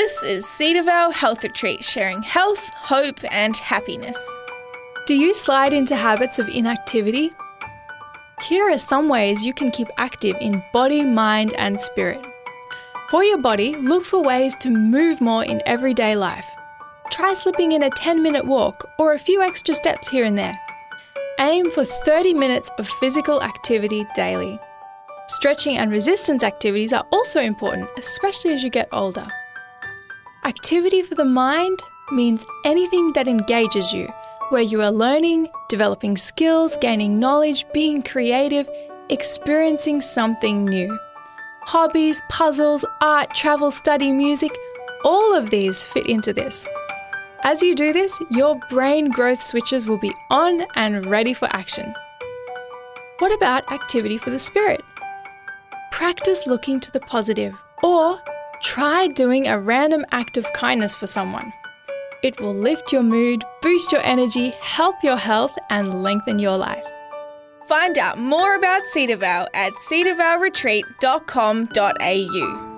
This is Cedar Vale Health Retreat, sharing health, hope and happiness. Do you slide into habits of inactivity? Here are some ways you can keep active in body, mind and spirit. For your body, look for ways to move more in everyday life. Try slipping in a 10-minute walk or a few extra steps here and there. Aim for 30 minutes of physical activity daily. Stretching and resistance activities are also important, especially as you get older. Activity for the mind means anything that engages you, where you are learning, developing skills, gaining knowledge, being creative, experiencing something new. Hobbies, puzzles, art, travel, study, music, all of these fit into this. As you do this, your brain growth switches will be on and ready for action. What about activity for the spirit? Practice looking to the positive, or try doing a random act of kindness for someone. It will lift your mood, boost your energy, help your health, and lengthen your life. Find out more about Cedar Vale at cedarvaleretreat.com.au.